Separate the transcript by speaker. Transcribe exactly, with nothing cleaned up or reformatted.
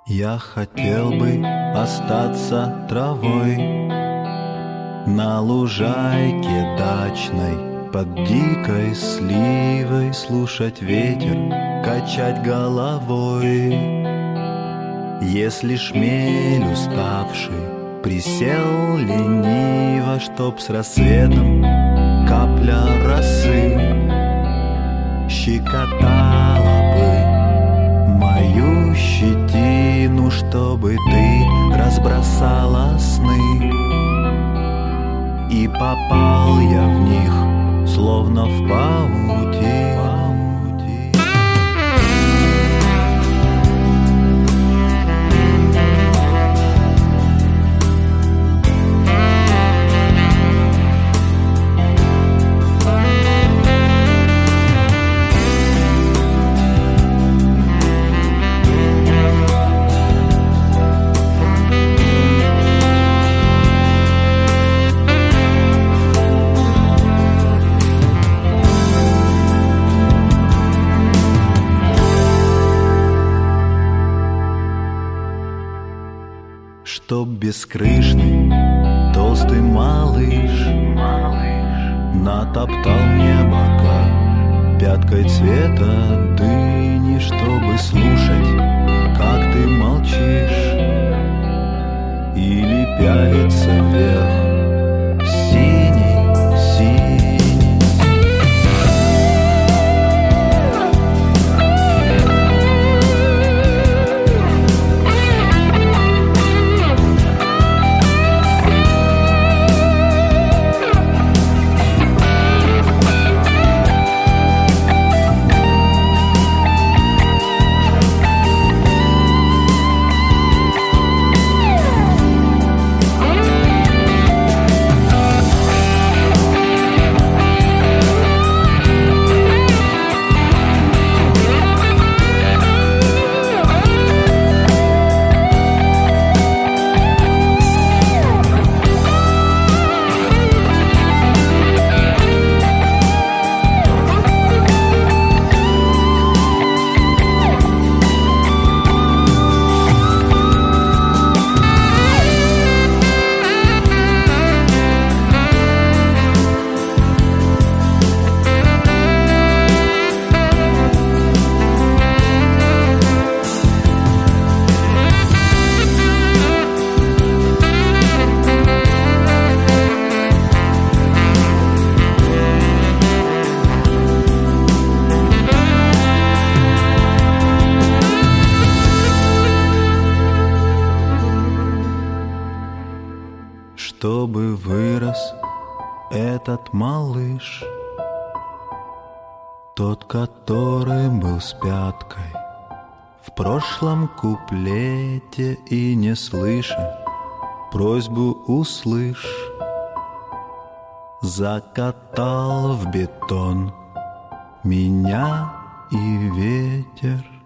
Speaker 1: Я хотел бы остаться травой на лужайке дачной под дикой сливой, слушать ветер, качать головой. Если шмель уставший присел лениво, чтоб с рассветом капля росы щекотала бы мою щетину, чтобы ты разбросала сны. И попал я в них, словно в паутину. Чтоб бескрышный толстый малыш, малыш натоптал мне бока пяткой цвета дыни, чтобы слушать, как ты молчишь, или пялиться вверх синий, синий. Чтобы вырос этот малыш, тот, который был с пяткой в прошлом куплете, и не слыша просьбу услышь, закатал в бетон меня и ветер.